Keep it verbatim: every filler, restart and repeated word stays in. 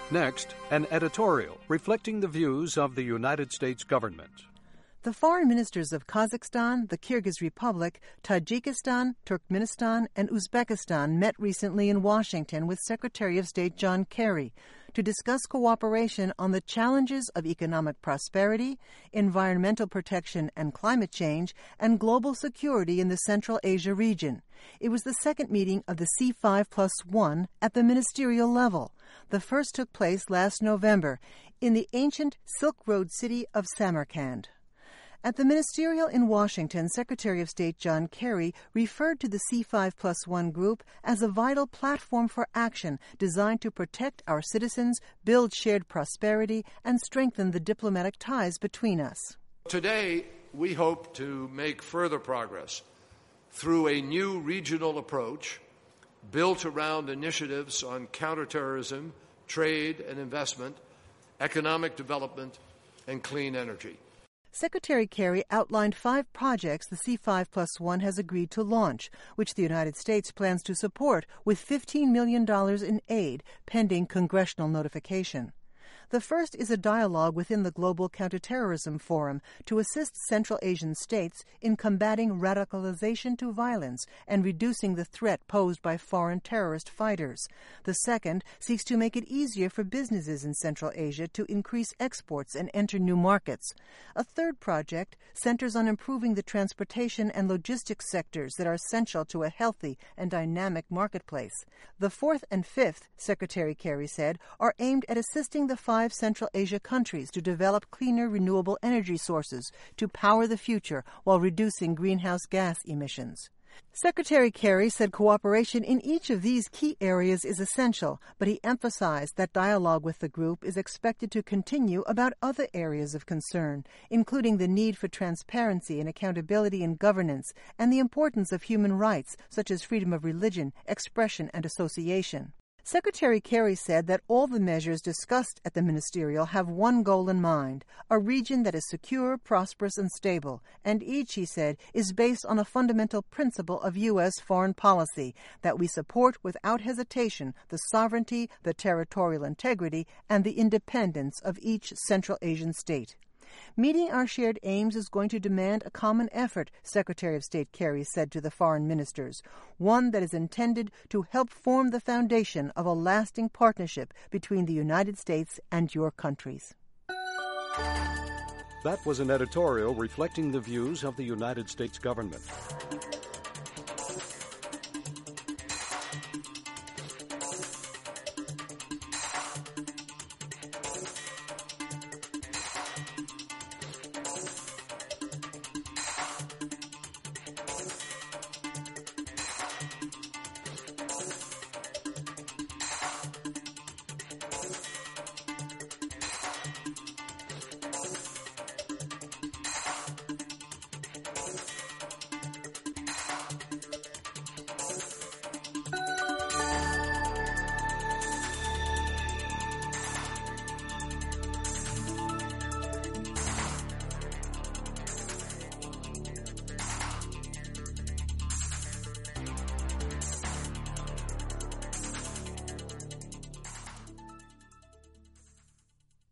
Next, an editorial reflecting the views of the United States government. The foreign ministers of Kazakhstan, the Kyrgyz Republic, Tajikistan, Turkmenistan, and Uzbekistan met recently in Washington with Secretary of State John Kerry to discuss cooperation on the challenges of economic prosperity, environmental protection and climate change, and global security in the Central Asia region. It was the second meeting of the C five plus one at the ministerial level. The first took place last November in the ancient Silk Road city of Samarkand. At the ministerial in Washington, Secretary of State John Kerry referred to the C five plus one group as a vital platform for action designed to protect our citizens, build shared prosperity, and strengthen the diplomatic ties between us. Today, we hope to make further progress through a new regional approach built around initiatives on counterterrorism, trade and investment, economic development, and clean energy. Secretary Kerry outlined five projects the C five plus one has agreed to launch, which the United States plans to support with fifteen million dollars in aid, pending congressional notification. The first is a dialogue within the Global Counterterrorism Forum to assist Central Asian states in combating radicalization to violence and reducing the threat posed by foreign terrorist fighters. The second seeks to make it easier for businesses in Central Asia to increase exports and enter new markets. A third project centers on improving the transportation and logistics sectors that are essential to a healthy and dynamic marketplace. The fourth and fifth, Secretary Kerry said, are aimed at assisting the five Central Asia countries to develop cleaner renewable energy sources to power the future while reducing greenhouse gas emissions. Secretary Kerry said cooperation in each of these key areas is essential, but he emphasized that dialogue with the group is expected to continue about other areas of concern, including the need for transparency and accountability in governance and the importance of human rights, such as freedom of religion, expression, and association. Secretary Kerry said that all the measures discussed at the ministerial have one goal in mind, a region that is secure, prosperous, and stable, and each, he said, is based on a fundamental principle of U S foreign policy, that we support without hesitation the sovereignty, the territorial integrity, and the independence of each Central Asian state. Meeting our shared aims is going to demand a common effort, Secretary of State Kerry said to the foreign ministers, one that is intended to help form the foundation of a lasting partnership between the United States and your countries. That was an editorial reflecting the views of the United States government.